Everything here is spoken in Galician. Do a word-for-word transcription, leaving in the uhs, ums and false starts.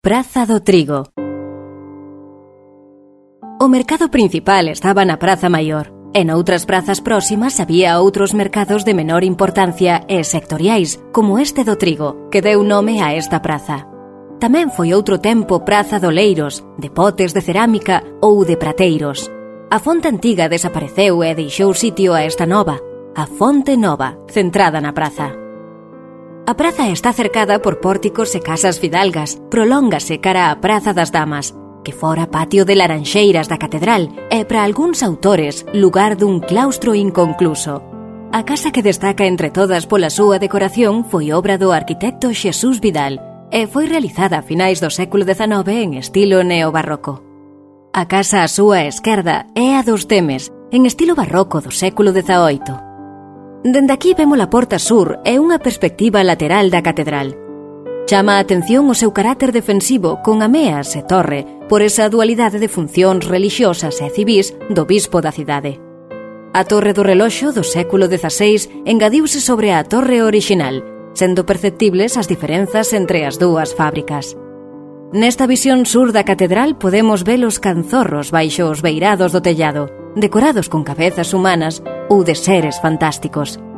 Praza do Trigo. O mercado principal estaba na Praza Maior, e noutras prazas próximas había outros mercados de menor importancia e sectoriais, como este do trigo, que deu nome a esta praza. Tamén foi outro tempo praza de oleiros, de potes de cerámica ou de prateiros. A fonte antiga desapareceu e deixou sitio a esta nova, a Fonte Nova, centrada na praza. A praza está cercada por pórticos e casas fidalgas, prolóngase cara á Praza das Damas, que fora patio de laranxeiras da catedral e, para algúns autores, lugar dun claustro inconcluso. A casa que destaca entre todas pola súa decoración foi obra do arquitecto Xesús Vidal e foi realizada a finais do século dezanove en estilo neobarroco. A casa á súa esquerda é a dos Temes, en estilo barroco do século dezaoito. Dende aquí vemos a porta sur e unha perspectiva lateral da catedral. Chama a atención o seu carácter defensivo con ameas e torre por esa dualidade de funcións relixiosas e civís do bispo da cidade. A torre do reloxo do século dezaseis engadiuse sobre a torre orixinal, sendo perceptibles as diferenzas entre as dúas fábricas. Nesta visión sur da catedral podemos ver os canzorros baixo os beirados do tellado, decorados con cabezas humanas ou de seres fantásticos.